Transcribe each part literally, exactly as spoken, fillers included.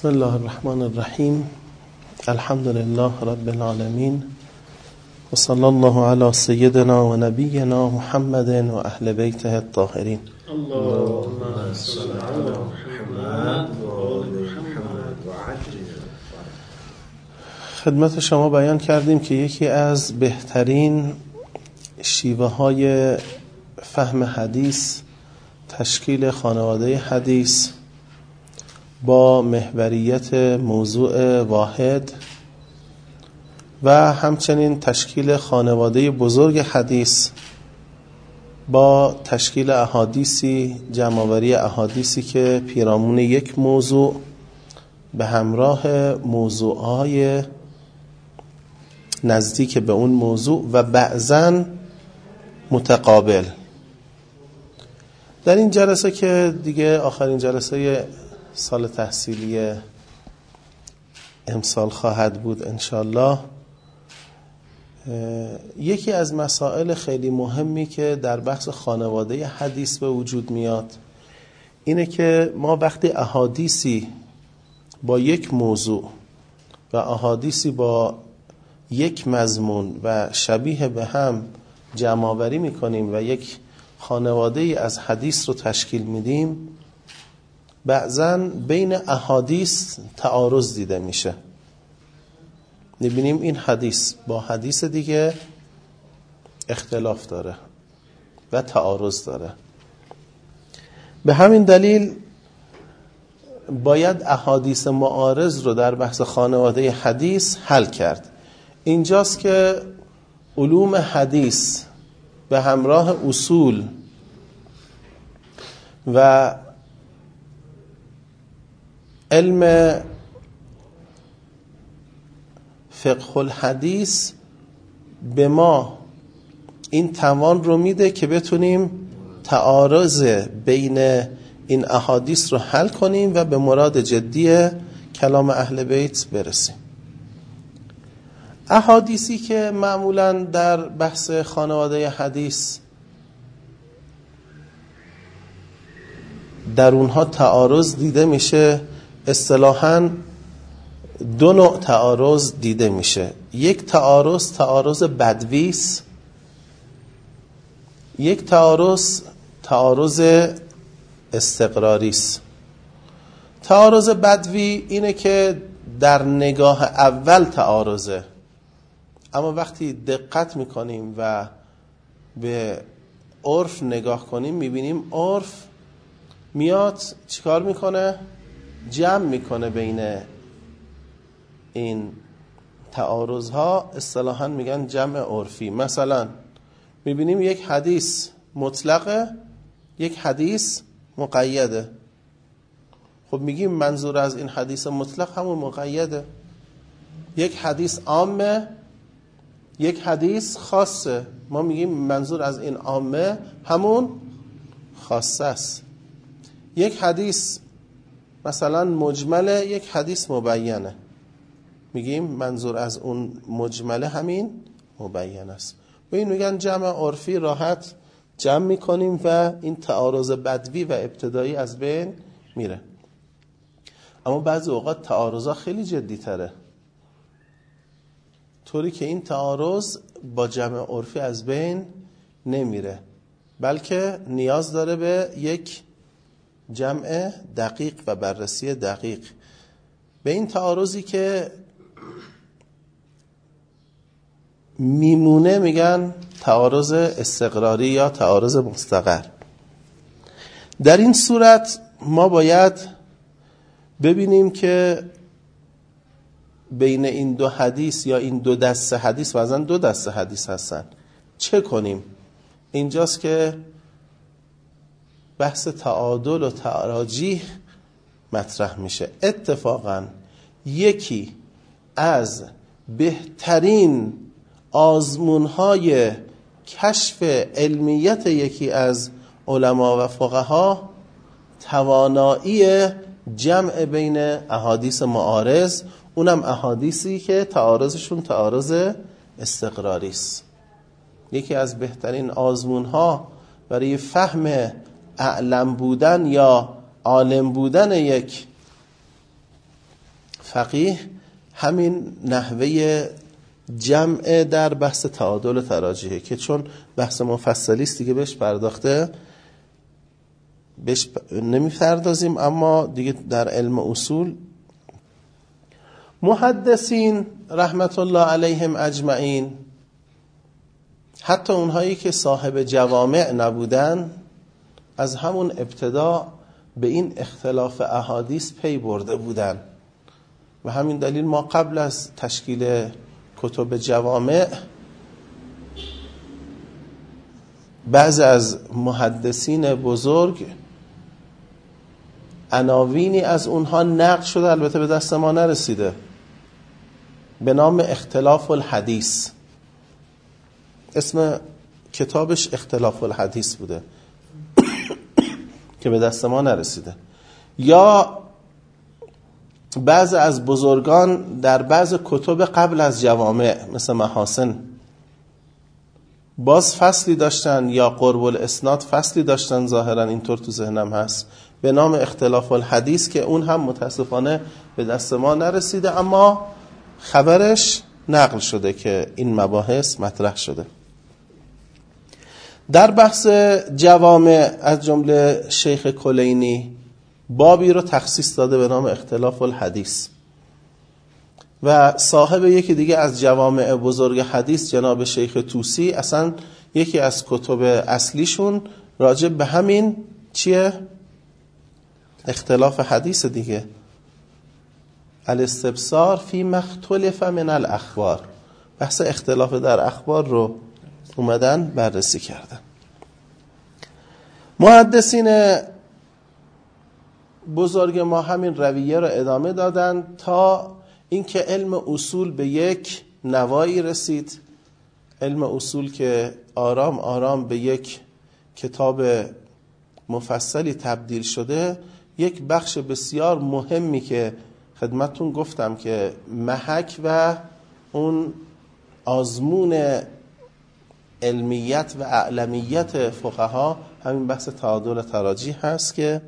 بسم الله الرحمن الرحیم. الحمد لله رب العالمین و صلی الله علی سیدنا و نبینا محمد و اهل بیته الطاهرین. اللهم صل علی محمد و آل محمد و عجل. خدمت شما بیان کردیم که یکی از بهترین شیوه های فهم حدیث تشکیل خانواده حدیث با محوریت موضوع واحد و همچنین تشکیل خانواده بزرگ حدیث با تشکیل احادیثی، جمع‌آوری احادیثی که پیرامون یک موضوع به همراه موضوعهای نزدیک به اون موضوع و بعضاً متقابل. در این جلسه که دیگه آخرین جلسه سال تحصیلی امسال خواهد بود انشالله، یکی از مسائل خیلی مهمی که در بحث خانواده حدیث به وجود میاد اینه که ما وقتی احادیثی با یک موضوع و احادیثی با یک مضمون و شبیه به هم جمع‌آوری میکنیم و یک خانواده ای از حدیث رو تشکیل میدیم، بعضاً بین احادیث تعارض دیده میشه. میبینیم این حدیث با حدیث دیگه اختلاف داره و تعارض داره. به همین دلیل باید احادیث معارض رو در بحث خانواده حدیث حل کرد. اینجاست که علوم حدیث به همراه اصول و علم فقه الحدیث به ما این توان رو میده که بتونیم تعارض بین این احادیث رو حل کنیم و به مراد جدی کلام اهل بیت برسیم. احادیثی که معمولاً در بحث خانواده حدیث در اونها تعارض دیده میشه، اصطلاحاً دو نوع تعارض دیده میشه. یک تعارض تعارض بدویست، یک تعارض تعارض استقراریست. تعارض بدوی اینه که در نگاه اول تعارضه، اما وقتی دقت میکنیم و به عرف نگاه کنیم میبینیم عرف میاد چیکار میکنه؟ جمع میکنه بین این تعارض ها، اصطلاحاً میگن جمع عرفی. مثلا میبینیم یک حدیث مطلقه، یک حدیث مقیده. خب میگیم منظور از این حدیث مطلق همون مقیده. یک حدیث عامه، یک حدیث خاصه. ما میگیم منظور از این عامه همون خاصه است. یک حدیث مثلا مجمله، یک حدیث مبینه. میگیم منظور از اون مجمله همین مبین است. و این میگن جمع عرفی، راحت جمع میکنیم و این تعارض بدوی و ابتدایی از بین میره. اما بعضی اوقات تعارضا خیلی جدی تره، طوری که این تعارض با جمع عرفی از بین نمیره، بلکه نیاز داره به یک جمع دقیق و بررسی دقیق. به این تعارضی که میمونه میگن تعارض استقراری یا تعارض مستقر. در این صورت ما باید ببینیم که بین این دو حدیث یا این دو دسته حدیث، بعضا دو دسته حدیث هستن، چه کنیم؟ اینجاست که بحث تعادل و تراجیح مطرح میشه. اتفاقا یکی از بهترین آزمونهای کشف علمیت یکی از علما و فقها توانایی جمع بین احادیث معارض، اونم احادیثی که تعارضشون تعارض استقراری است. یکی از بهترین آزمونها برای فهم اعلم بودن یا عالم بودن یک فقیه همین نحوه جمع در بحث تعادل و تراجیحه که چون بحث مفصلی است دیگه بهش پرداخته بهش نمی‌پردازیم، اما دیگه در علم اصول محدثین رحمت الله علیهم اجمعین، حتی اونهایی که صاحب جوامع نبودن، از همون ابتدا به این اختلاف احادیث پی برده بودن و همین دلیل ما قبل از تشکیل کتب جوامع بعضی از محدثین بزرگ عناوینی از اونها نقل شده، البته به دست ما نرسیده، به نام اختلاف الحدیث. اسم کتابش اختلاف الحدیث بوده که به دست ما نرسیده. یا بعض از بزرگان در بعض کتب قبل از جوامع مثل محاسن باز فصلی داشتن، یا قرب الاسناد فصلی داشتن، ظاهرا اینطور تو ذهنم هست، به نام اختلاف الحدیث که اون هم متاسفانه به دست ما نرسیده، اما خبرش نقل شده که این مباحث مطرح شده. در بحث جوامع از جمله شیخ کلینی بابی رو تخصیص داده به نام اختلاف الحدیث و صاحب یکی دیگه از جوامع بزرگ حدیث جناب شیخ طوسی اصلا یکی از کتب اصلیشون راجع به همین چیه؟ اختلاف حدیث دیگه، الاستبصار فی مختلف من الاخبار، بحث اختلاف در اخبار رو اومدن بررسی کردن. محدثین بزرگ ما همین رویه رو ادامه دادن تا اینکه علم اصول به یک نوایی رسید، علم اصول که آرام آرام به یک کتاب مفصلی تبدیل شده. یک بخش بسیار مهمی که خدمتون گفتم که محک و اون آزمون علمیت و اعلمیت فقها همین بحث تعادل تراجیح هست که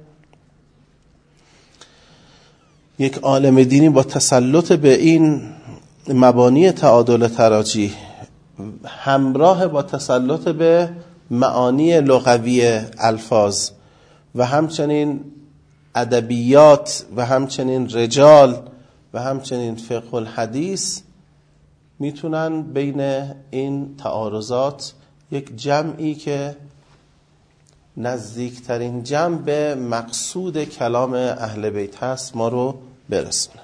یک عالم دینی با تسلط به این مبانی تعادل تراجیح همراه با تسلط به معانی لغوی الفاظ و همچنین ادبیات و همچنین رجال و همچنین فقه الحدیث میتونن بین این تعارضات یک جمعی که نزدیکترین جمع به مقصود کلام اهل بیت هست ما رو برسونه.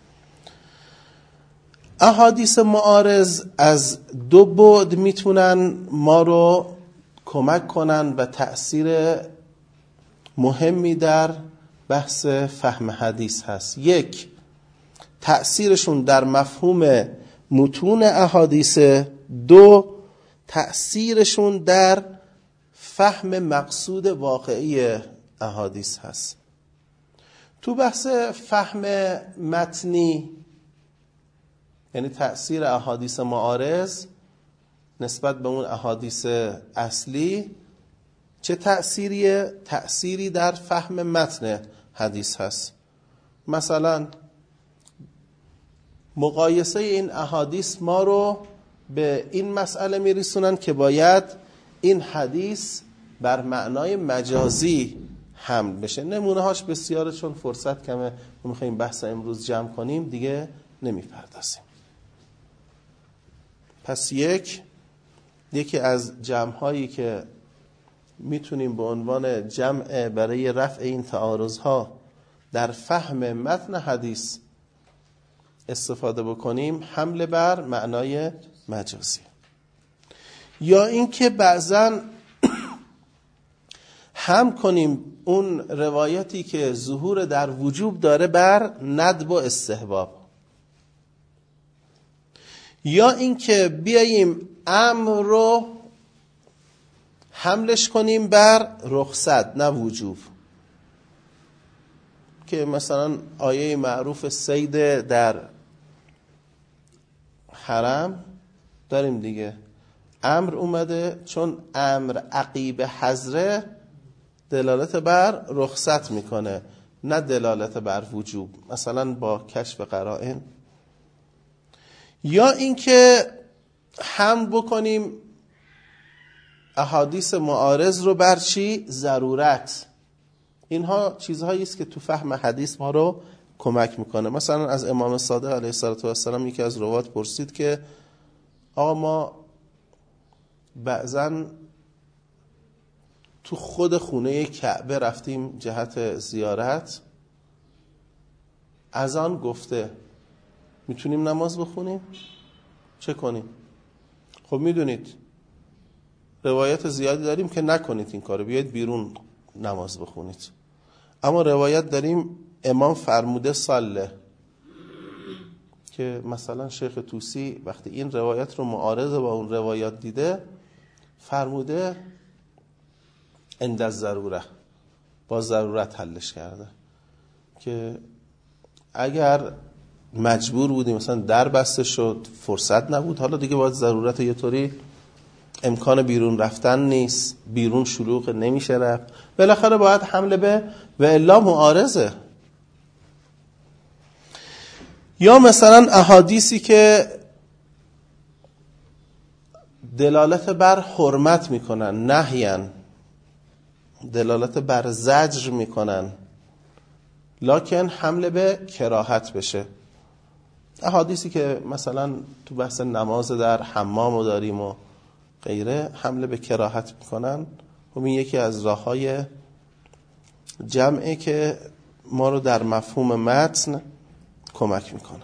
احادیث معارض از دو بعد میتونن ما رو کمک کنن و تأثیر مهمی در بحث فهم حدیث هست. یک، تأثیرشون در مفهوم متون احادیث. دو، تأثیرشون در فهم مقصود واقعی احادیث هست. تو بحث فهم متنی، یعنی تأثیر احادیث معارض نسبت به اون احادیث اصلی، چه تأثیریه؟ تأثیری در فهم متن حدیث هست. مثلا مقایسه این احادیث ما رو به این مسئله میرسونن که باید این حدیث بر معنای مجازی حمل بشه. نمونه هاش بسیاره، چون فرصت کمه و میخواییم بحث امروز جمع کنیم دیگه نمیپردازیم. پس یک یکی از جمع هایی که میتونیم به عنوان جمع برای رفع این تعارض ها در فهم متن حدیث استفاده بکنیم حمله بر معنای مجازی، یا اینکه بعضا هم کنیم اون روایتی که ظهور در وجوب داره بر ندب و استحباب، یا اینکه بیاییم امر رو حملش کنیم بر رخصت نه وجوب، که مثلا آیه معروف صید در حرم داریم دیگه، امر اومده چون امر عقیب حضره دلالت بر رخصت میکنه، نه دلالت بر وجوب، مثلا با کشف قرائن. یا اینکه حمل بکنیم احادیث معارض رو بر چی؟ ضرورت. اینها چیزهایی است که تو فهم حدیث ما رو کمک میکنه. مثلا از امام صادق علیه السلام یکی از روات پرسید که آقا ما بعضن تو خود خونه کعبه رفتیم جهت زیارت، اذان گفته میتونیم نماز بخونیم؟ چه کنیم؟ خب میدونید روایت زیادی داریم که نکنید این کارو، بیاید بیرون نماز بخونید. اما روایت داریم امام فرموده صله، که مثلا شیخ طوسی وقتی این روایت رو معارض با اون روایات دیده فرموده عند الضروره، با ضرورت حلش کرده، که اگر مجبور بودیم مثلا در بسته شد فرصت نبود، حالا دیگه باید ضرورت یه طوری امکان بیرون رفتن نیست، بیرون شلوغ نمیشه رفت، بالاخره باید حمله به و الا معارضه. یا مثلا احادیثی که دلالت بر حرمت میکنن، نهیان، دلالت بر زجر میکنن، لکن حمله به کراهت بشه. احادیثی که مثلا تو بحث نماز در حمام داریم و غیره، حمله به کراهت میکنن. و این یکی از راههای جمعه که ما رو در مفهوم متن کمک میکنه.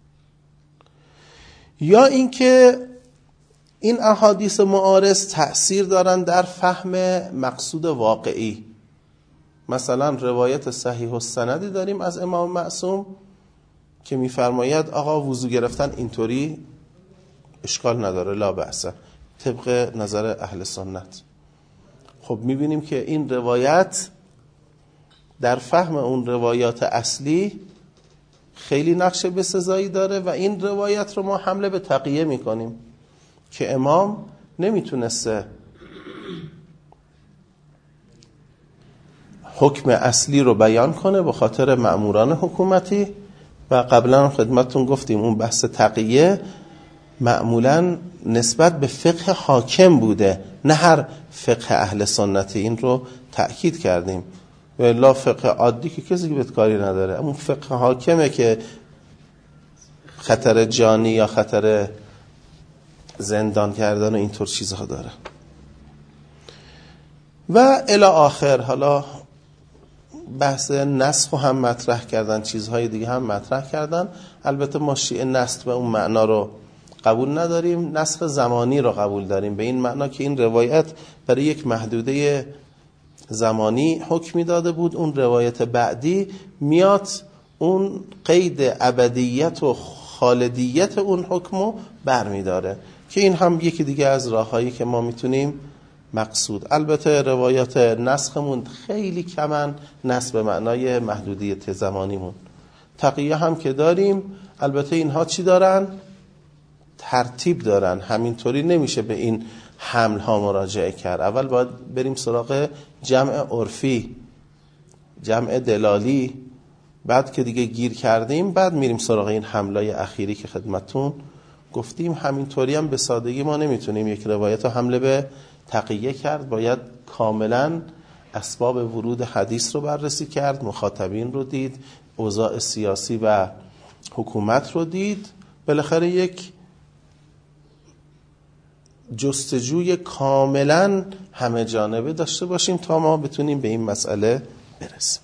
یا اینکه این احادیث معارض تأثیر دارن در فهم مقصود واقعی. مثلا روایت صحیح السندی داریم از امام معصوم که میفرماید آقا وضو گرفتن اینطوری اشکال نداره، لا بأس، طبق نظر اهل سنت. خب میبینیم که این روایت در فهم اون روایات اصلی خیلی نقش بسزایی داره و این روایت رو ما حمله به تقیه میکنیم که امام نمیتونسته حکم اصلی رو بیان کنه به خاطر مأموران حکومتی. و قبلا خدمتتون گفتیم اون بحث تقیه معمولا نسبت به فقه حاکم بوده، نه هر فقه اهل سنتی. این رو تأکید کردیم. و الا فقه عادی که کسی که بدکاری نداره، اون فقه حاکمه که خطر جانی یا خطر زندان کردن و اینطور چیزها داره. و الی آخر، حالا بحث نسخ هم مطرح کردن، چیزهای دیگه هم مطرح کردن. البته ما شیعه نسخ به اون معنا رو قبول نداریم، نسخ زمانی رو قبول داریم، به این معنا که این روایت برای یک محدوده زمانی حکمی داده بود، اون روایت بعدی میاد اون قید ابدیت و خالدیت اون حکمو برمیداره، که این هم یکی دیگه از راههایی که ما میتونیم مقصود. البته روایات نسخمون خیلی کمن، نسخ به معنای محدودیت زمانیمون. تقیه هم که داریم، البته اینها چی دارن؟ ترتیب دارن، همینطوری نمیشه به این حمل ها مراجعه کرد. اول باید بریم سراغ جمع عرفی، جمع دلالی، بعد که دیگه گیر کردیم بعد میریم سراغ این حملای اخیری که خدمتون گفتیم. همینطوری هم به سادگی ما نمیتونیم یک روایت رو حمله به تقیه کرد، باید کاملا اسباب ورود حدیث رو بررسی کرد، مخاطبین رو دید، اوضاع سیاسی و حکومت رو دید، بالاخره یک جستجوی کاملا همه جانبه داشته باشیم تا ما بتونیم به این مسئله برسیم.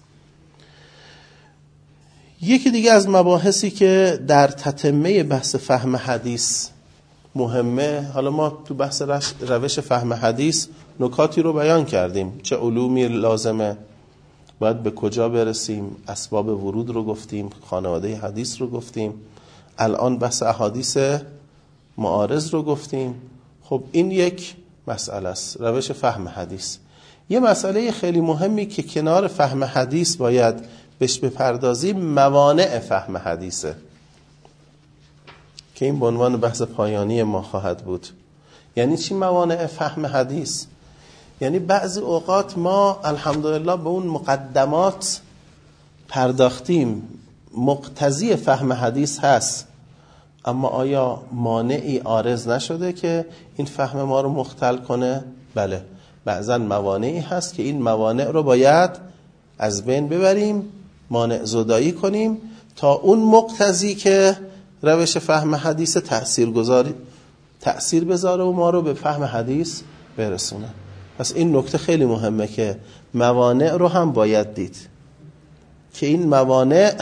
یکی دیگه از مباحثی که در تتمه بحث فهم حدیث مهمه، حالا ما تو بحث روش فهم حدیث نکاتی رو بیان کردیم، چه علومی لازمه، باید به کجا برسیم، اسباب ورود رو گفتیم، خانواده حدیث رو گفتیم، الان بحث احادیث معارض رو گفتیم. خب این یک مسئله است، روش فهم حدیث. یه مسئله خیلی مهمی که کنار فهم حدیث باید بهش بپردازیم، موانع فهم حدیثه، که این به عنوان بحث پایانی ما خواهد بود. یعنی چی موانع فهم حدیث؟ یعنی بعضی اوقات ما الحمدلله به اون مقدمات پرداختیم مقتضی فهم حدیث هست، اما آیا مانعی عارض نشده که این فهم ما رو مختل کنه؟ بله، بعضا موانعی هست که این موانع رو باید از بین ببریم، مانع زدایی کنیم تا اون مقتضی که روش فهم حدیث تأثیر گذاری تأثیر بذاره و ما رو به فهم حدیث برسونه. پس این نکته خیلی مهمه که موانع رو هم باید دید که این موانع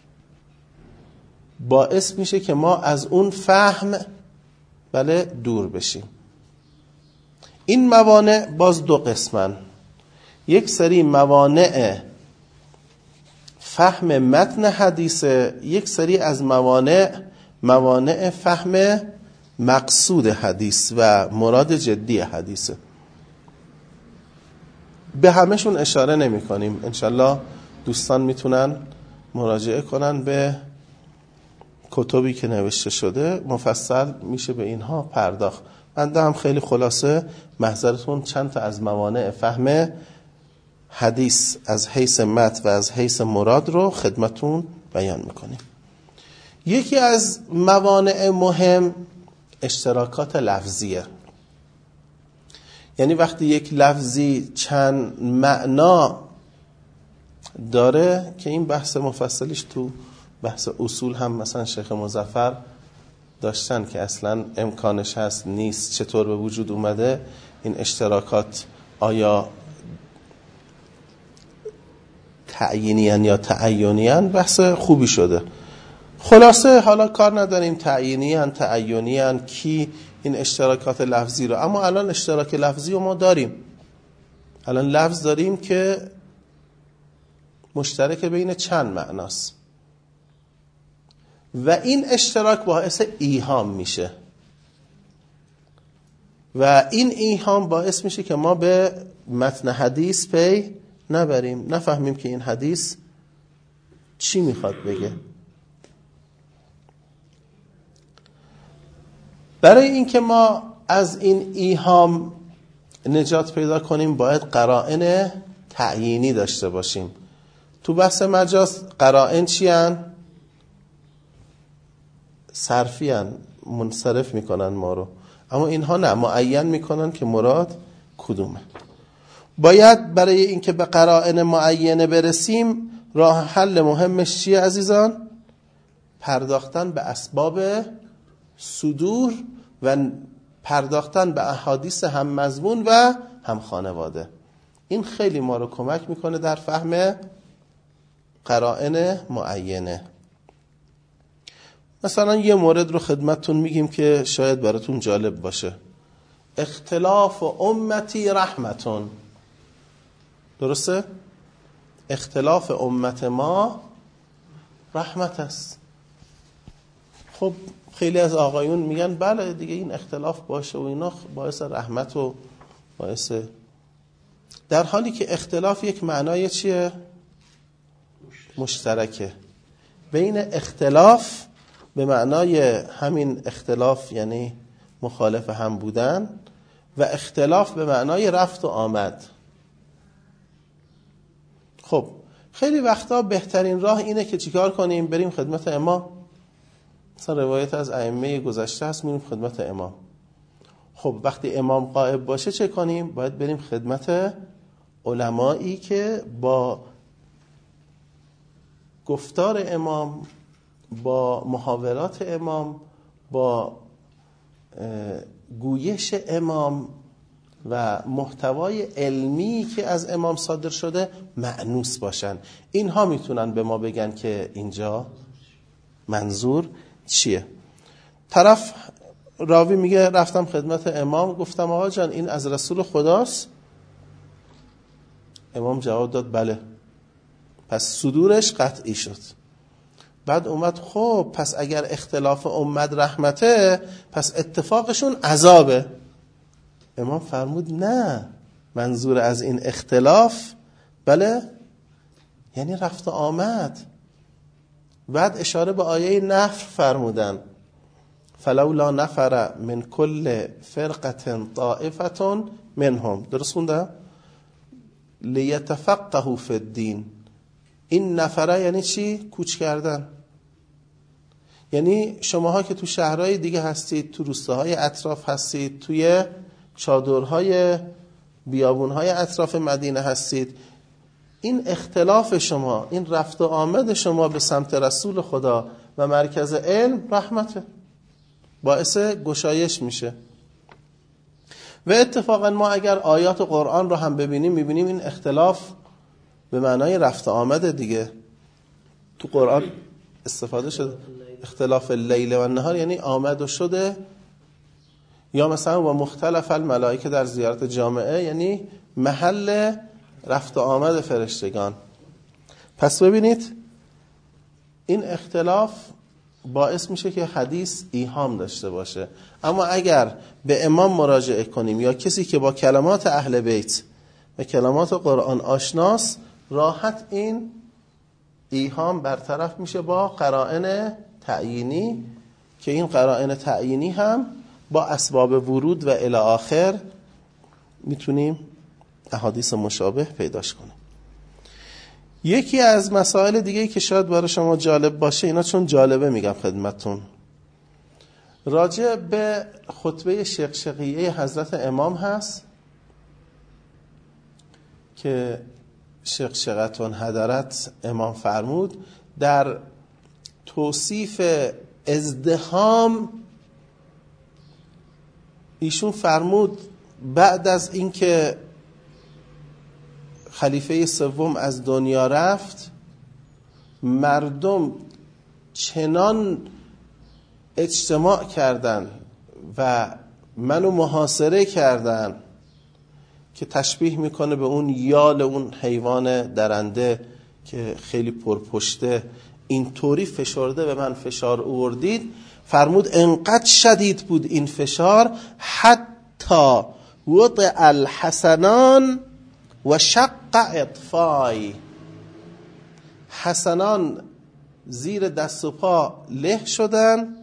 باعث میشه که ما از اون فهم بله دور بشیم. این موانع باز دو قسمن، یک سری موانع فهم متن حدیثه، یک سری از موانع موانع فهم مقصود حدیث و مراد جدی حدیثه. به همشون اشاره نمی کنیم، انشالله دوستان میتونن مراجعه کنن به کتبی که نوشته شده، مفصل میشه به اینها پرداخت. بنده هم خیلی خلاصه محضرتون چند تا از موانع فهم حدیث از حیث متن و از حیث مراد رو خدمتون بیان میکنیم. یکی از موانع مهم اشتراکات لفظیه، یعنی وقتی یک لفظی چند معنا داره که این بحث مفصلیش تو بحث اصول هم مثلا شیخ مظفر داشتن که اصلا امکانش هست نیست، چطور به وجود اومده این اشتراکات، آیا تعیینیان یا تعیینیان، بحث خوبی شده. خلاصه حالا کار نداریم تعیینیان تعیینیان کی این اشتراکات لفظی رو، اما الان اشتراک لفظی رو ما داریم، الان لفظ داریم که مشترک بین چند معناست و این اشتراک باعث ایهام میشه و این ایهام باعث میشه که ما به متن حدیث پی نبریم، نفهمیم که این حدیث چی میخواد بگه. برای اینکه ما از این ایهام نجات پیدا کنیم باید قرائن تعیینی داشته باشیم. تو بحث مجاز قرائن چی هن؟ صرفی هن، منصرف میکنن ما رو، اما اینها نه، معین میکنن که مراد کدومه. باید برای اینکه به قرائن معینه برسیم راه حل مهمش چیه عزیزان؟ پرداختن به اسباب صدور و پرداختن به احادیث هم مضمون و هم خانواده. این خیلی ما رو کمک میکنه در فهم قرائن معینه. مثلا یه مورد رو خدمتتون میگیم که شاید براتون جالب باشه. اختلاف امتی رحمتون، درسته؟ اختلاف امت ما رحمت است. خب خیلی از آقایون میگن بله دیگه این اختلاف باشه و اینا باعث رحمت و باعث، در حالی که اختلاف یک معنای چیه؟ مشترکه. بین اختلاف به معنای همین اختلاف یعنی مخالف هم بودن و اختلاف به معنای رفت و آمد. خب خیلی وقتا بهترین راه اینه که چیکار کنیم؟ بریم خدمت امام. مثلا روایت از ائمه گذشته هست، میریم خدمت امام. خب وقتی امام غائب باشه چه کنیم؟ باید بریم خدمت علمایی که با گفتار امام، با محاورات امام، با گویش امام و محتوای علمی که از امام صادر شده مأنوس باشن. اینها میتونن به ما بگن که اینجا منظور چیه. طرف راوی میگه رفتم خدمت امام، گفتم آقا جان این از رسول خداست؟ امام جواب داد بله. پس صدورش قطعی شد. بعد اومد خب پس اگر اختلاف امت رحمته پس اتفاقشون عذابه. امام فرمود نه، منظور از این اختلاف بله یعنی رفت آمد. بعد اشاره به آیه نفر فرمودن فلولا نفر من کل فرقة طائفة منهم، درست خونده؟ لیتفقهوا فی الدین. این نفره یعنی چی؟ کوچ کردن. یعنی شماها که تو شهرهای دیگه هستید، تو روستاهای اطراف هستید، توی چادرهای بیابونهای اطراف مدینه هستید، این اختلاف شما، این رفت و آمد شما به سمت رسول خدا و مرکز علم رحمته، باعث گشایش میشه. و اتفاقا ما اگر آیات قرآن رو هم ببینیم میبینیم این اختلاف به معنای رفت و آمد دیگه. تو قرآن استفاده شده اختلاف اللیل و النهار، یعنی آمد و شده. یا مثلا و مختلف الملائکه در زیارت جامعه، یعنی محل رفت و آمد فرشتگان. پس ببینید این اختلاف باعث میشه که حدیث ایهام داشته باشه. اما اگر به امام مراجعه کنیم یا کسی که با کلمات اهل بیت و کلمات قرآن آشناست، راحت این ایهام برطرف میشه با قرائن تعیینی، که این قرائن تعیینی هم با اسباب ورود و الی آخر میتونیم احادیث مشابه پیداش کنیم. یکی از مسائل دیگه که شاید برای شما جالب باشه، اینا چون جالبه میگم خدمتون، راجع به خطبه شقشقیه حضرت امام هست که شقشقتون حضرت امام فرمود در توصیف ازدحام. ایشون فرمود بعد از اینکه خلیفه سوم از دنیا رفت، مردم چنان اجتماع کردن و منو محاصره کردن که تشبیه میکنه به اون یال اون حیوان درنده که خیلی پرپشته، اینطوری فشرده به من فشار آوردید. فرمود انقدر شدید بود این فشار حتی وضع الحسنان و شق اطفای، حسنان زیر دست و پا له شدن،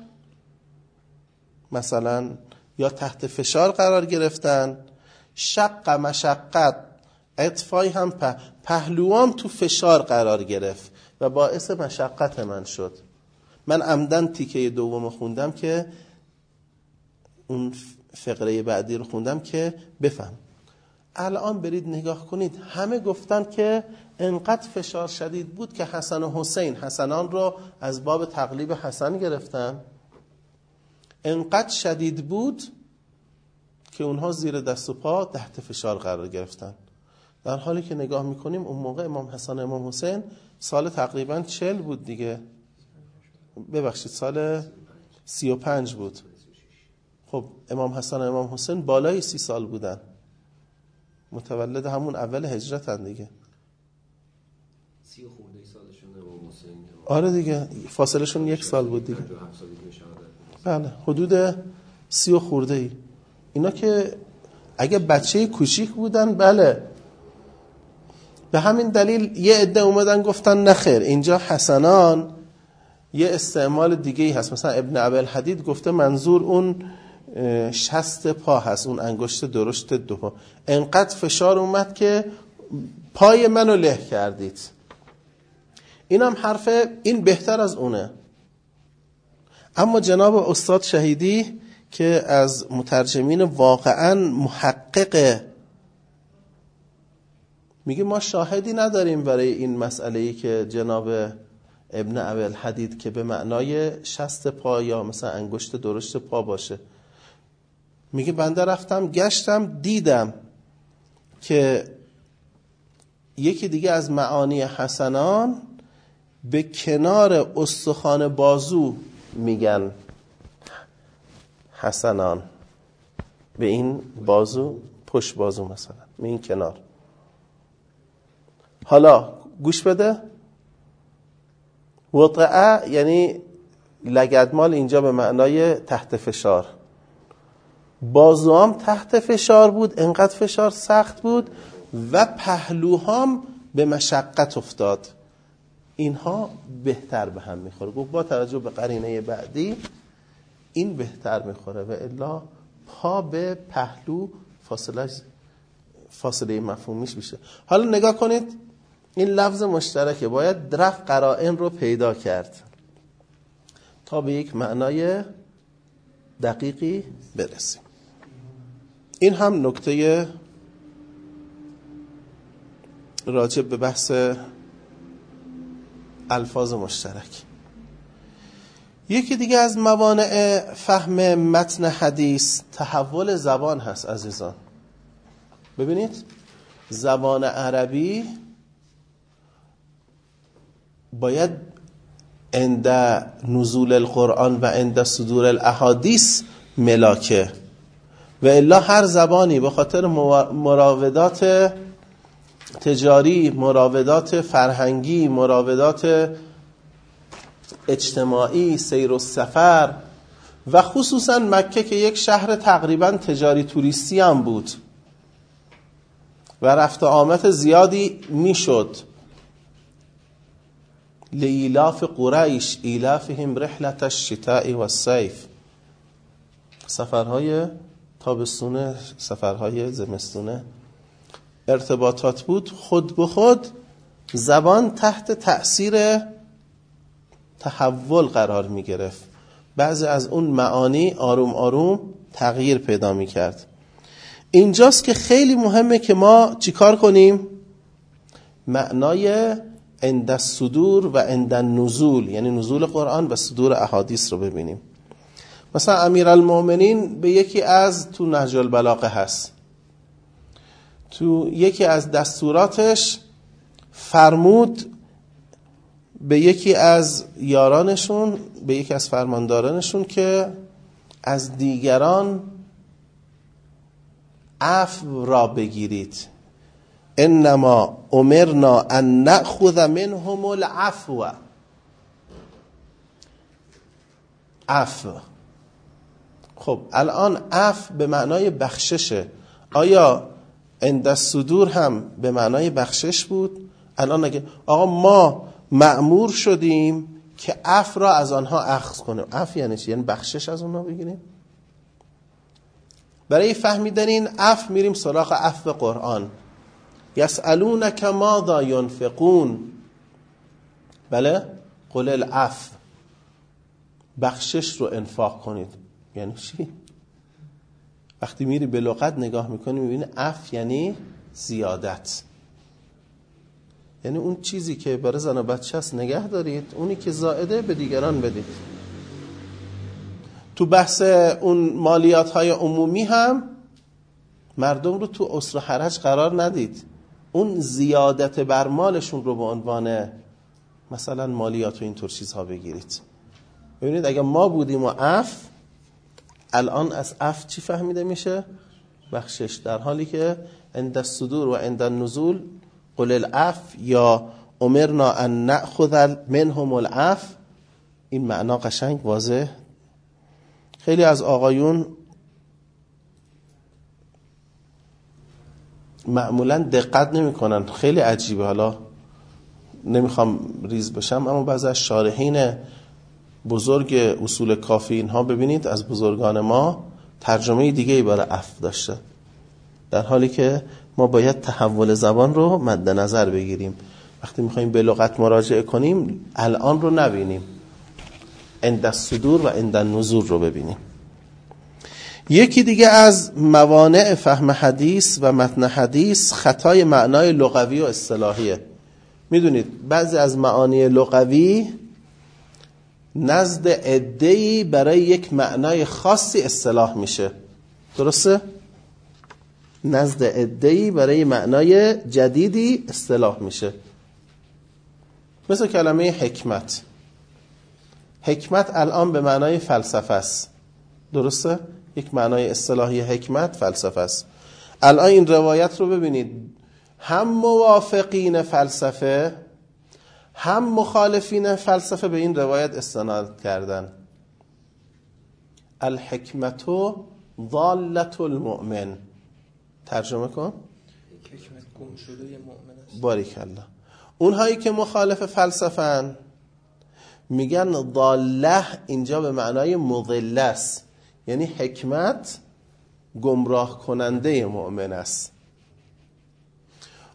مثلا یا تحت فشار قرار گرفتن. شق مشقت، اطفای هم په پهلوام تو فشار قرار گرفت و باعث مشقت من شد. من عمدن تیکه دوم خوندم که اون فقره بعدی رو خوندم که بفهم. الان برید نگاه کنید، همه گفتن که انقدر فشار شدید بود که حسن و حسین، حسنان رو از باب تقلیب حسن گرفتن، انقدر شدید بود که اونها زیر دست و پا تحت فشار قرار گرفتن. در حالی که نگاه میکنیم اون موقع امام حسن و امام حسین سال تقریبا چل بود دیگه، ببخشید سال سی و پنج بود. خب امام حسن و امام حسین بالای سی سال بودن، متولد همون اول هجرت هن دیگه. سی و خورده سالشون امام حسین. آره دیگه، فاصله شون یک سال بود دیگه. بله حدود سی و خورده ای. اینا که اگه بچه کوچیک بودن بله. به همین دلیل یه عده اومدن گفتن نخیر، اینجا حسنان یه استعمال دیگه ای هست. مثلا ابن ابوالحدید گفته منظور اون شست پا هست، اون انگشت درشت دو پا. انقدر فشار اومد که پای منو له کردید. این هم حرف، این بهتر از اونه. اما جناب استاد شهیدی که از مترجمین واقعا محققه، میگه ما شاهدی نداریم برای این مسئله‌ای که جناب ابن ابوالحدید که به معنای شست پا یا مثلا انگشت درشت پا باشه. میگه بنده رفتم گشتم دیدم که یکی دیگه از معانی حسنان به کنار استخوان بازو میگن حسنان، به این بازو، پشت بازو مثلا، به این کنار. حالا گوش بده، وطعه یعنی لگدمال، اینجا به معنای تحت فشار. بازوام تحت فشار بود، انقدر فشار سخت بود و پهلوهام به مشقت افتاد. اینها بهتر به هم میخوره. گفت با توجه به قرینه بعدی این بهتر میخوره و الا پا به پهلو فاصله فاصله مفهومیش میشه. حالا نگاه کنید این لفظ مشترکه، باید رفع قرائن رو پیدا کرد تا به یک معنای دقیقی برسیم. این هم نکته راجع به بحث الفاظ مشترک. یکی دیگه از موانع فهم متن حدیث تحول زبان هست عزیزان. ببینید زبان عربی باید عند نزول القرآن و عند صدور الاحادیث ملاکه، و الا هر زبانی به خاطر مراودات تجاری، مراودات فرهنگی، مراودات اجتماعی، سیر و سفر، و خصوصا مکه که یک شهر تقریبا تجاری توریستی هم بود و رفت آمد زیادی میشد. لإیلاف قریش ایلافهم رحلة الشتاء والصیف، سفرهای تابستونه، سفرهای زمستونه ارتباطات بود. خود به خود زبان تحت تأثیر تحول قرار می گرفت، بعضی از اون معانی آروم آروم تغییر پیدا می کرد. اینجاست که خیلی مهمه که ما چیکار کنیم؟ معنای عند الصدور و عند النزول، یعنی نزول قرآن و صدور احادیث رو ببینیم. مثلا امیرالمؤمنین به یکی از تو نهج البلاغه هست، تو یکی از دستوراتش فرمود به یکی از یارانشون، به یکی از فرماندارانشون که از دیگران عفو را بگیرید. انما امرنا ان نأخذ منهم العفو. عفو. خب الان عفو به معنای بخششه. آیا عند الصدور هم به معنای بخشش بود؟ الان اگه آقا ما مأمور شدیم که عفو را از آنها اخذ کنیم، عفو یعنی چی؟ یعنی بخشش از اونها بگیریم. برای فهمیدن این عفو میریم سراغ عفو قرآن. یسألونک ماذا ینفقون، بله، قل العفو، بخشش رو انفاق کنید. یعنی چی؟ وقتی میری به لغت نگاه میکنی میبینی عفو یعنی زیادت، یعنی اون چیزی که برای زن و بچه هست نگه دارید، اونی که زائده به دیگران بدید. تو بحث اون مالیات های عمومی هم مردم رو تو اسر و حرج قرار ندید، اون زیادت بر مالشون رو به عنوان مثلا مالیات و اینطور چیزها بگیرید. ببینید اگه ما بودیم و عفو، الان از عفو چی فهمیده میشه؟ بخشش، در حالی که عند الصدور و عند النزول قل العفو یا امرنا ان نأخذ منهم العفو، این معنا قشنگ واضح. خیلی از آقایون معمولا دقت نمی کنن، خیلی عجیبه. حالا نمیخوام ریز بشم، اما بعضی از شارحین بزرگ اصول کافی اینها ببینید از بزرگان ما ترجمه دیگه‌ای برای عفو داشته، در حالی که ما باید تحول زبان رو مد نظر بگیریم. وقتی میخوایم به لغت مراجعه کنیم الان رو نبینیم، عند الصدور و عند النزول رو ببینیم. یکی دیگه از موانع فهم حدیث و متن حدیث خطای معنای لغوی و اصطلاحیه. میدونید بعضی از معانی لغوی نزد عده‌ای برای یک معنای خاصی اصطلاح میشه، درسته؟ نزد عده‌ای برای معنای جدیدی اصطلاح میشه. مثل کلمه حکمت. حکمت الان به معنای فلسفه است، درسته؟ یک معنای اصطلاحی حکمت فلسفه است. الان این روایت رو ببینید، هم موافقین فلسفه هم مخالفین فلسفه به این روایت استناد کردن. الحکمت ضالة المؤمن. ترجمه کن. حکمت گم شده مؤمن است. باریکالله. اونهایی که مخالف فلسفن میگن ضاله اینجا به معنای مضله است، یعنی حکمت گمراه کننده مؤمن است.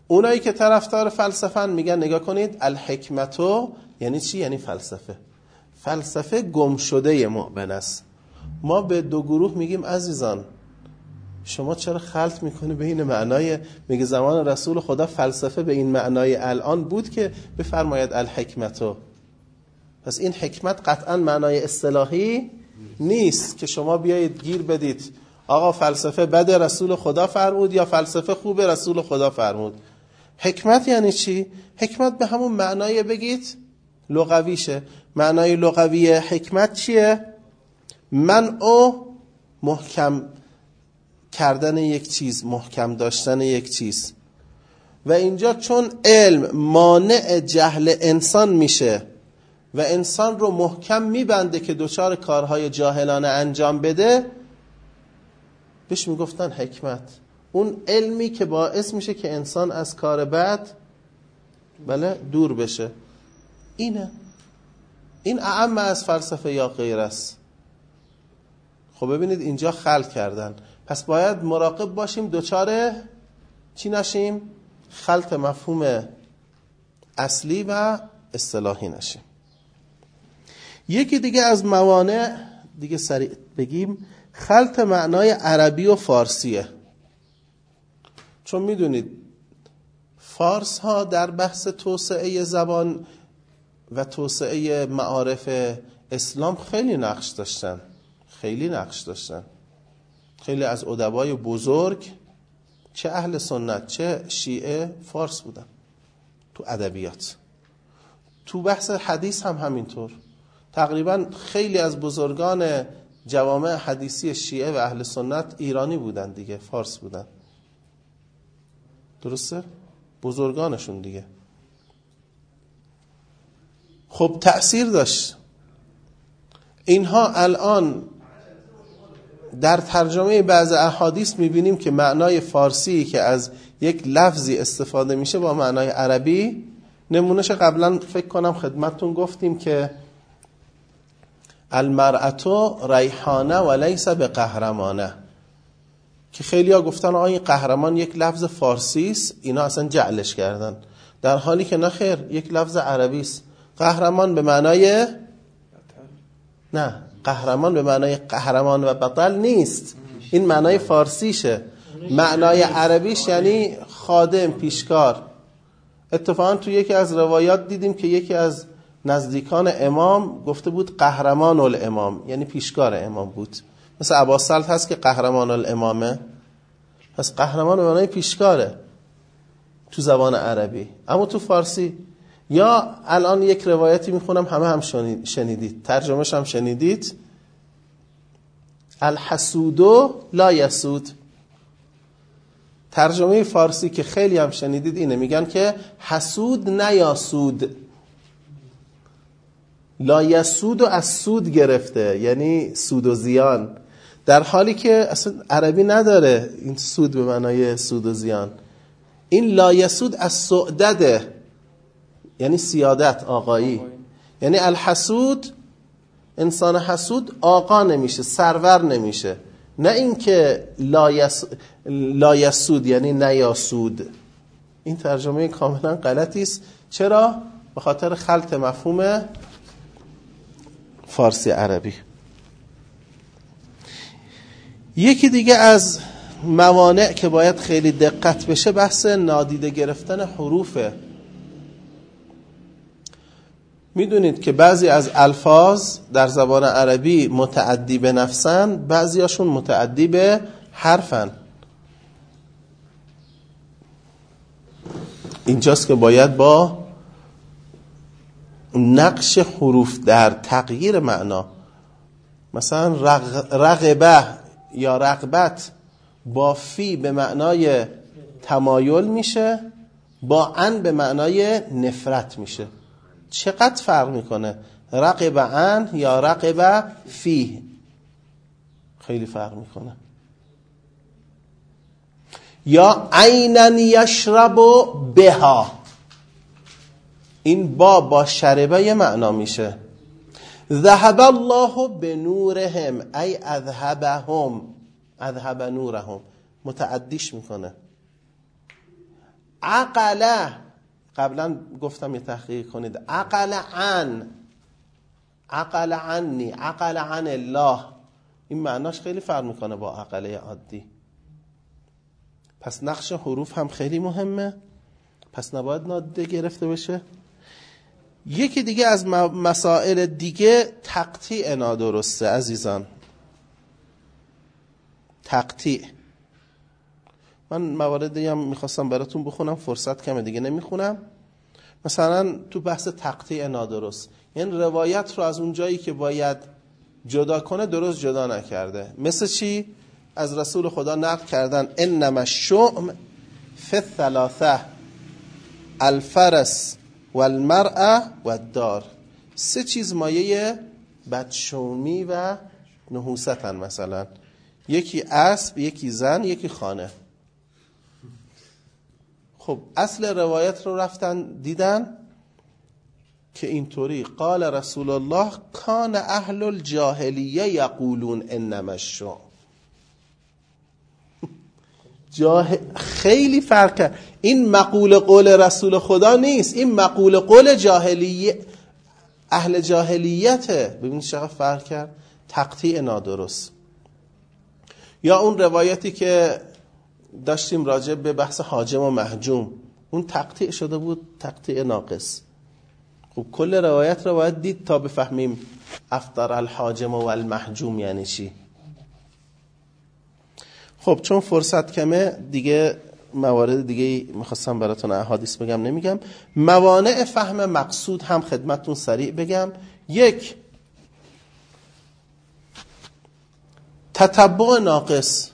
اونایی که طرفدار فلسفن میگن نگاه کنید الحکمتو یعنی چی؟ یعنی فلسفه. فلسفه گم شده مؤمن است. ما به دو گروه میگیم عزیزان شما چرا خلط میکنی بین معنای، میگه زمان رسول خدا فلسفه به این معنای الان بود که بفرماید الحکمتو. پس این حکمت قطعا معنای اصطلاحی نیست که شما بیایید گیر بدید آقا فلسفه بد رسول خدا فرمود یا فلسفه خوب رسول خدا فرمود. حکمت یعنی چی؟ حکمت به همون معنای بگید لغویشه. معنای لغوی حکمت چیه؟ منع محکم کردن یک چیز، محکم داشتن یک چیز. و اینجا چون علم مانع جهل انسان میشه و انسان رو محکم میبنده که دوچار کارهای جاهلانه انجام بده، بهش میگفتن حکمت. اون علمی که باعث میشه که انسان از کار بد بله دور بشه. اینه. این اعم از فلسفه یا غیر است. خب ببینید اینجا خلط کردن. پس باید مراقب باشیم دوچار چی نشیم؟ خلط مفهوم اصلی و اصطلاحی نشیم. یکی دیگه از موانع دیگه سریع بگیم خلط معنای عربی و فارسیه. چون میدونید فارس ها در بحث توسعه زبان و توسعه معارف اسلام خیلی نقش داشتن. خیلی نقش داشتن. خیلی از ادبای بزرگ چه اهل سنت چه شیعه فارس بودن تو ادبیات. تو بحث حدیث هم همینطور. تقریبا خیلی از بزرگان جوامع حدیثی شیعه و اهل سنت ایرانی بودن دیگه، فارس بودن. درسته؟ بزرگانشون دیگه. خب تأثیر داشت. اینها الان در ترجمه بعض احادیث میبینیم که معنای فارسی که از یک لفظی استفاده میشه با معنای عربی. نمونهش قبلا فکر کنم خدمتتون گفتیم که المرأة ریحانه و لیس به قهرمانه، که خیلی ها گفتن آقا این قهرمان یک لفظ فارسی است، اینا اصلا جعلش کردن، در حالی که نه خیر، یک لفظ عربی است. قهرمان به معنای نه قهرمان به معنای قهرمان و بطل نیست، این معنای فارسیشه. معنای عربیش یعنی خادم، پیشکار. اتفاقا تو یکی از روایات دیدیم که یکی از نزدیکان امام گفته بود قهرمان الامام، یعنی پیشکار امام بود. مثل عباس‌سلط هست که قهرمان الامامه، پس قهرمان به معنای پیشکاره تو زبان عربی. اما تو فارسی یا الان یک روایتی میخونم همه هم شنیدید، ترجمهش هم شنیدید، الحسودو لا یسود. ترجمه فارسی که خیلی هم شنیدید اینه، میگن که حسود نیاسود. لا یسود و از سود گرفته، یعنی سود و زیان، در حالی که اصلا عربی نداره این سود به معنای سود و زیان. این لا یسود از سعدده، یعنی سیادت، آقایی. یعنی الحسود، انسان حسود آقا نمیشه، سرور نمیشه. نه اینکه لا یس... لا یسود یعنی نیاسود. این ترجمه کاملا غلطی است. چرا؟ به خاطر خلط مفهوم فارسی عربی. یکی دیگه از موانع که باید خیلی دقت بشه بحث نادیده گرفتن حروفه. میدونید که بعضی از الفاظ در زبان عربی متعدی به نفسن، بعضی هاشون متعدی به حرفن. اینجاست که باید با نقش حروف در تغییر معنا، مثلا رغ... رغبه یا رغبت با فی به معنای تمایل میشه، با ان به معنای نفرت میشه. چقدر فرق میکنه رغب ان یا رغب فی؟ خیلی فرق میکنه. یا عینا یشرب بها، این با با شربه یه معنا میشه. ذهب الله بنورهم ای اذهبهم، اذهب نورهم، متعدیش میکنه. عقله، قبلا گفتم یه تحقیق کنید، عقل عن، عقل عنی، عقل عن الله، این معناش خیلی فرق میکنه با عقله عادی. پس نقش حروف هم خیلی مهمه، پس نباید نادیده گرفته بشه. یکی دیگه از مسائل دیگه تقطیع نادرسته عزیزان. تقطیع، من مواردی هم میخواستم براتون بخونم، فرصت کمه دیگه نمیخونم. مثلا تو بحث تقطیع نادرست، یعنی روایت رو از اون جایی که باید جدا کنه درست جدا نکرده. مثل چی؟ از رسول خدا نقل کردن انما الشؤم فی الثلاثه الفرس والمرأة والدار. سه چیز مایه بدشومی و نحوستن، مثلا یکی اسب، یکی زن، یکی خانه. خب اصل روایت رو رفتن دیدن که اینطوری قال رسول الله کان اهل الجاهلیه یقولون انما الشؤم. جاه... خیلی فرق، این مقول قول رسول خدا نیست، این مقول قول جاهلیه، اهل جاهلیته. ببینید چقدر فرق کرد. تقطیع نادرست. یا اون روایتی که داشتیم راجع به بحث حاجم و محجوم، اون تقطیع شده بود، تقطیع ناقص. خب کل روایت رو باید دید تا بفهمیم افطر الحاجم و المحجوم یعنی چی. خب چون فرصت کمه دیگه موارد دیگه میخواستم براتون احادیث بگم نمیگم. موانع فهم مقصود هم خدمتون سریع بگم. یک، تتبع ناقص.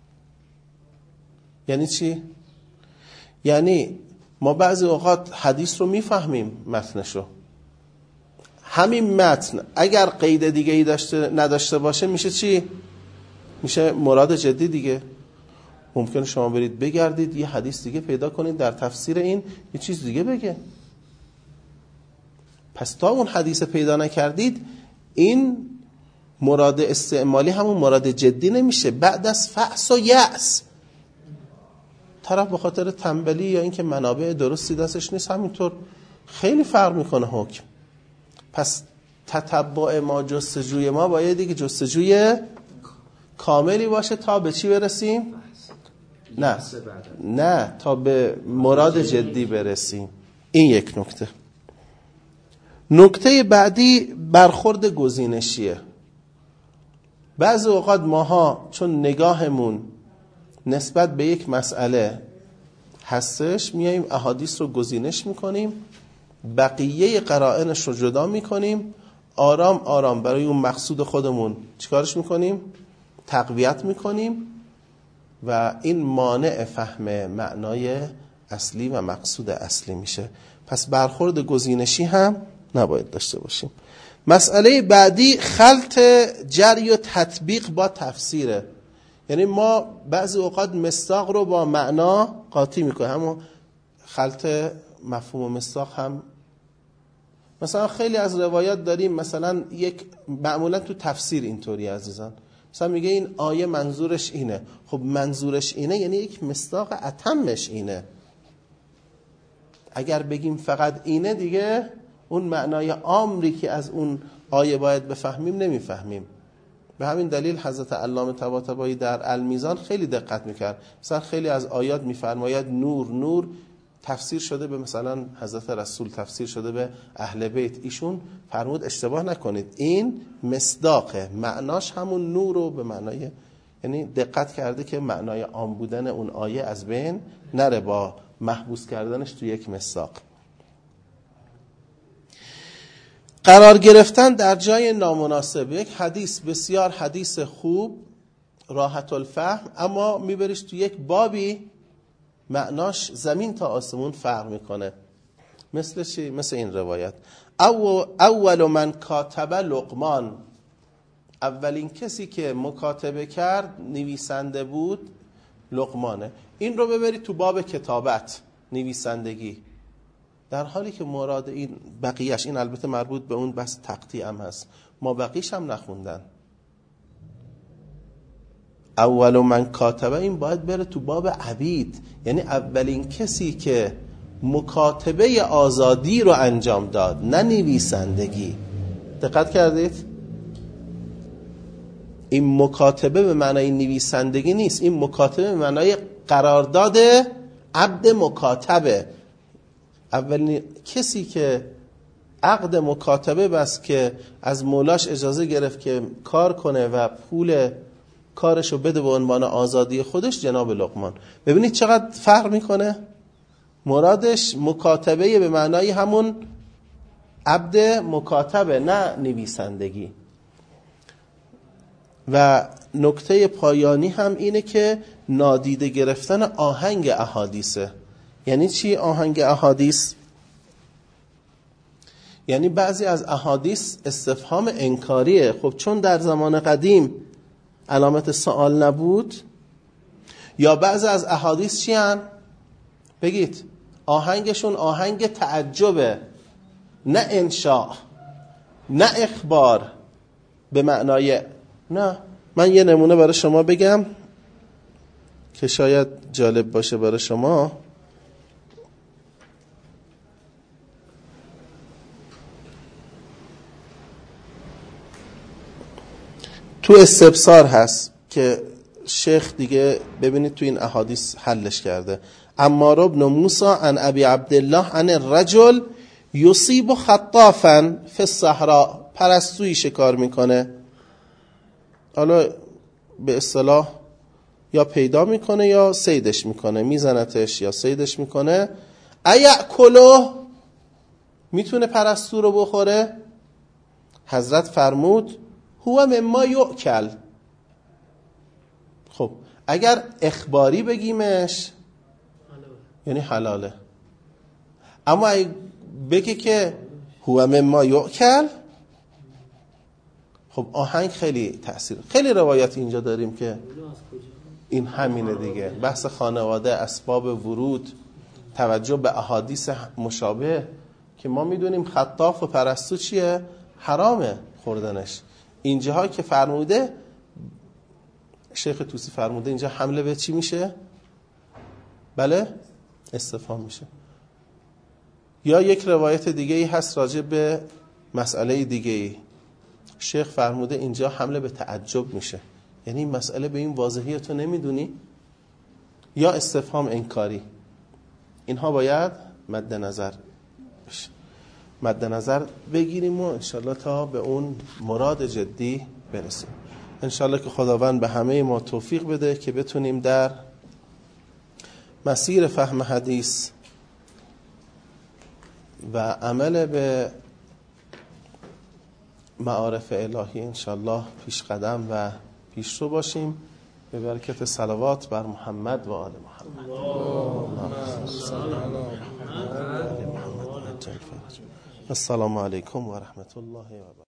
یعنی چی؟ یعنی ما بعضی اوقات حدیث رو میفهمیم متنشو، همین متن اگر قید دیگه ای داشته نداشته باشه میشه چی؟ میشه مراد جدی دیگه. ممکنه شما برید بگردید یه حدیث دیگه پیدا کنید در تفسیر این یه چیز دیگه بگه. پس تا اون حدیث پیدا نکردید این مراد استعمالی همون مراد جدی نمیشه. بعد از فحص و یأس طرف به خاطر تنبلی یا اینکه منابع درستی دستش نیست همینطور خیلی فرق میکنه حکم. پس تتبع ما، جستجوی ما باید دیگه جستجوی کاملی باشه تا به چی برسیم؟ نه نه تا به مراد جدی برسیم. این یک نکته. نکته بعدی برخورد گزینشیه. بعضی اوقات ماها چون نگاهمون نسبت به یک مسئله هستش میاییم احادیث رو گزینش میکنیم، بقیه قرائنش رو جدا میکنیم، آرام آرام برای اون مقصود خودمون چیکارش میکنیم؟ تقویت میکنیم و این مانع فهم معنای اصلی و مقصود اصلی میشه. پس برخورد گزینشی هم نباید داشته باشیم. مسئله بعدی خلط جری و تطبیق با تفسیره. یعنی ما بعضی اوقات مصداق رو با معنا قاطی میکنیم. همون خلط مفهوم و مصداق هم مثلا خیلی از روایات داریم، مثلا یک معمولا تو تفسیر اینطوری عزیزان، مثلا میگه این آیه منظورش اینه. خب منظورش اینه یعنی یک مصداق اتمش اینه. اگر بگیم فقط اینه دیگه اون معنای عامری که از اون آیه باید بفهمیم نمیفهمیم. به همین دلیل حضرت علامه طباطبایی در المیزان خیلی دقت میکرد. مثلا خیلی از آیات میفرماید نور نور تفسیر شده به مثلا حضرت رسول، تفسیر شده به اهل بیت. ایشون فرمود اشتباه نکنید، این مصداقه، معناش همون نور رو به معنای، یعنی دقت کرده که معنای عام بودن اون آیه از بین نره با محبوس کردنش تو یک مصداق. قرار گرفتن در جای نامناسب. یک حدیث بسیار حدیث خوب راحت الفهم، اما میبریش تو یک بابی معناش زمین تا آسمون فرق میکنه. مثل چی؟ مثل این روایت او اول من کاتب لقمان، اولین کسی که مکاتبه کرد نویسنده بود لقمانه. این رو ببرید تو باب کتابت، نویسندگی، در حالی که مراد این بقیهش، این البته مربوط به اون بس تقطیع هم هست، ما بقیش هم نخوندن. اول من کاتبه این باید بره تو باب عبید، یعنی اولین کسی که مکاتبه آزادی رو انجام داد، نه نویسندگی. دقت کردید؟ این مکاتبه به معنای نویسندگی نیست، این مکاتبه به معنای قرارداد عبد مکاتبه. اولین کسی که عقد مکاتبه بس که از مولاش اجازه گرفت که کار کنه و پول کارشو بده به عنوان آزادی خودش، جناب لقمان. ببینید چقدر فرق میکنه. مرادش مکاتبه به معنای همون عبد مکاتبه، نه نویسندگی. و نکته پایانی هم اینه که نادیده گرفتن آهنگ احادیثه. یعنی چی آهنگ احادیث؟ یعنی بعضی از احادیث استفهام انکاریه. خب چون در زمان قدیم علامت سوال نبود، یا بعضی از احادیث چی هن؟ بگید. آهنگشون آهنگ تعجبه، نه انشاء، نه اخبار به معنای. نه، من یه نمونه برای شما بگم که شاید جالب باشه برای شما. تو استبصار هست که شیخ دیگه ببینید تو این احادیث حلش کرده. عمار بن موسی عن ابی عبدالله عن الرجل یصیب خطافا فی الصحراء، پرستویی شکار میکنه، حالا به اصطلاح یا پیدا میکنه یا صیدش میکنه، میزنتش یا صیدش میکنه. ایأکله، میتونه پرستو رو بخوره؟ حضرت فرمود هو مما یؤکل. خب اگر اخباری بگیمش یعنی حلاله، اما اگه بگی که هو مما یؤکل، خب آهنگ خیلی تأثیر. خیلی روایت اینجا داریم که این همینه دیگه، بحث خانواده، اسباب ورود، توجه به احادیث مشابه که ما میدونیم خطاف و پرستو چیه؟ حرامه خوردنش. اینجاها که فرموده شیخ توسی فرموده اینجا حمله به چی میشه؟ بله؟ استفهام میشه. یا یک روایت دیگه ای هست راجع به مسئله دیگه ای، شیخ فرموده اینجا حمله به تعجب میشه، یعنی این مسئله به این واضحی تو نمیدونی، یا استفهام انکاری. اینها باید مد نظر بشه، مد نظر بگیریم و انشالله تا به اون مراد جدی برسیم. انشالله که خداوند به همه ما توفیق بده که بتونیم در مسیر فهم حدیث و عمل به معارف الهی انشالله پیش قدم و پیشرو باشیم، به برکت صلوات بر محمد و آل محمد. السلام علیکم و رحمت الله و برکاته.